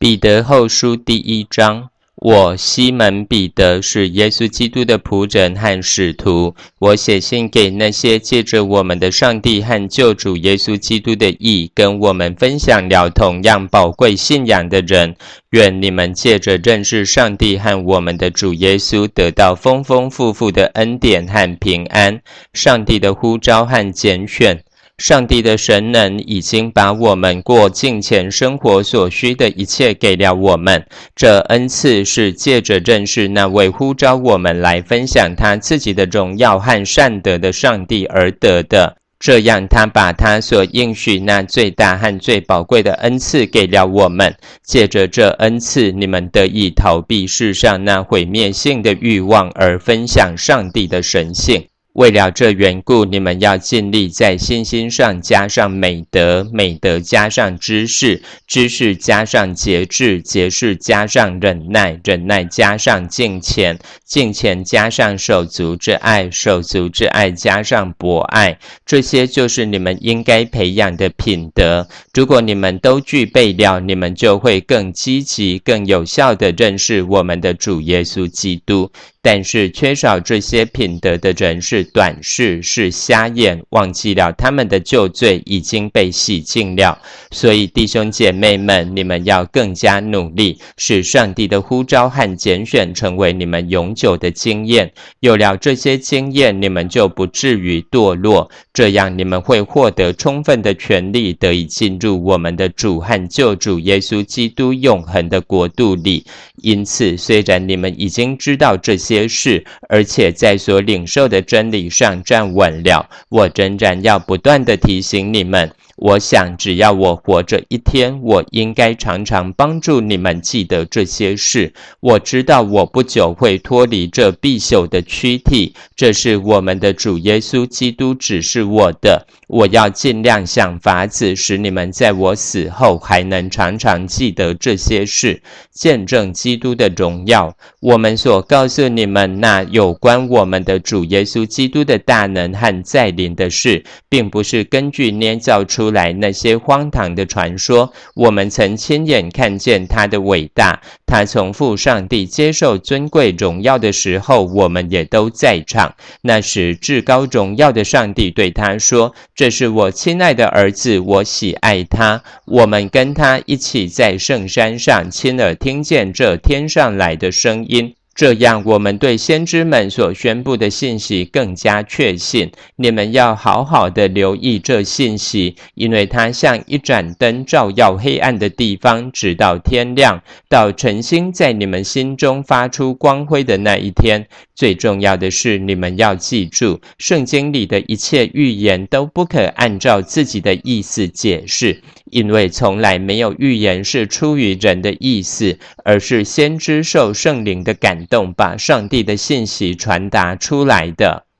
彼得后书第1章，我西门彼得是耶稣基督的仆人和使徒，我写信给那些借着我们的上帝和救主耶稣基督的义，跟我们分享了同样宝贵信仰的人，愿你们借着认识上帝和我们的主耶稣，得到丰丰富富的恩典和平安。上帝的呼召和拣选，上帝的神能已经把我们过敬虔生活所需的一切给了我们，这恩赐是借着认识那位呼召我们来分享他自己的荣耀和善德的上帝而得的。这样他把他所应许那最大和最宝贵的恩赐给了我们，借着这恩赐，你们得以逃避世上那毁灭性的欲望，而分享上帝的神性。为了这缘故，你们要尽力在信心上加上美德，美德加上知识，知识加上节制，节制加上忍耐，忍耐加上敬虔，敬虔加上手足之爱，手足之爱加上博爱。这些就是你们应该培养的品德。如果你们都具备了，你们就会更积极、更有效地认识我们的主耶稣基督。但是缺少这些品德的人是短视，是瞎眼，忘记了他们的旧罪已经被洗净了。所以弟兄姐妹们，你们要更加努力，使上帝的呼召和拣选成为你们永久的经验。有了这些经验，你们就不至于堕落，这样你们会获得充分的权利，得以进入我们的主和救主耶稣基督永恒的国度里。因此，虽然你们已经知道这些事，而且在所领受的真理上站稳了，我仍然要不断地提醒你们。我想只要我活着一天，我应该常常帮助你们记得这些事。我知道我不久会脱离这必朽的躯体，这是我们的主耶稣基督指示我的。我要尽量想法子，使你们在我死后还能常常记得这些事，见证基督的荣耀。我们所告诉你们那有关我们的主耶稣基督的大能和再临的事，并不是根据捏造出来那些荒唐的传说。我们曾亲眼看见他的伟大，他从父上帝接受尊贵荣耀的时候，我们也都在场。那时至高荣耀的上帝对他说，这是我亲爱的儿子，我喜爱他。我们跟他一起在圣山上亲耳听见这天上来的声音，这样我们对先知们所宣布的信息更加确信。你们要好好的留意这信息，因为它像一盏灯照耀黑暗的地方，直到天亮，到晨星在你们心中发出光辉的那一天。最重要的是，你们要记住，圣经里的一切预言都不可按照自己的意思解释，因为从来没有预言是出于人的意思，而是先知受圣灵的感动，把上帝的信息传达出来的。